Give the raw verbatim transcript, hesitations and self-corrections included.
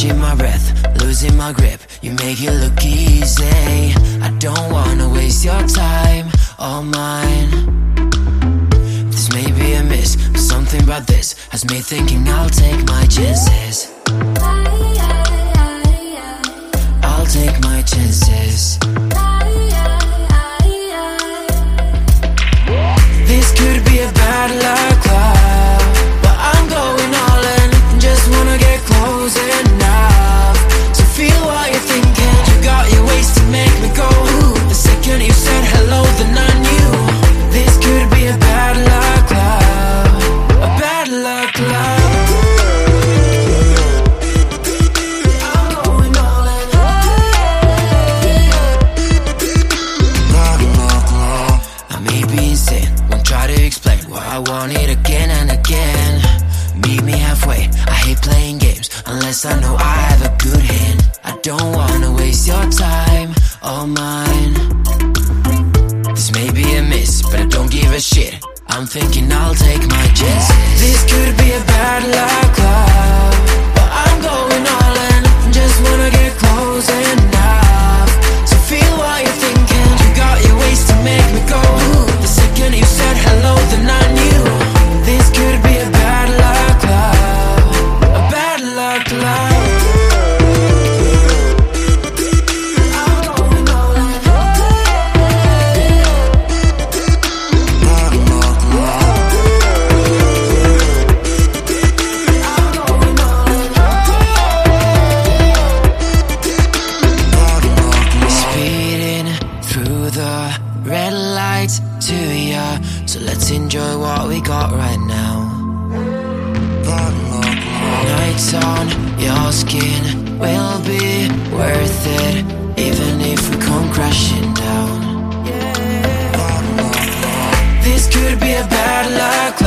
catching my breath, losing my grip. You make it look easy. I don't wanna waste your time or mine. This may be a miss, but something about this has me thinking I'll take my chances. I'll take my chances. This could be a bad luck love, but I'm going all in. Just wanna get close enough to feel what you're thinking. You got your ways to make me go ooh. The second you said hello, then I knew this could be a bad luck love, a bad luck love. I want it again and again. Meet me halfway, I hate playing games unless I know I have a good hand. I don't wanna waste your time or mine. This may be a miss, but I don't give a shit. I'm thinking I'll take my chances. This could be a bad luck love, but I'm going all in. Just wanna get close enough to feel what you're thinking. You got your ways to make me go ooh. The second you said hello, then I knew this could be a bad luck love, a bad luck love. Speeding through the red lights to ya, so let's enjoy what we got right now. Nights on your skin will be worth it, even if we come crashing down. This could be a bad luck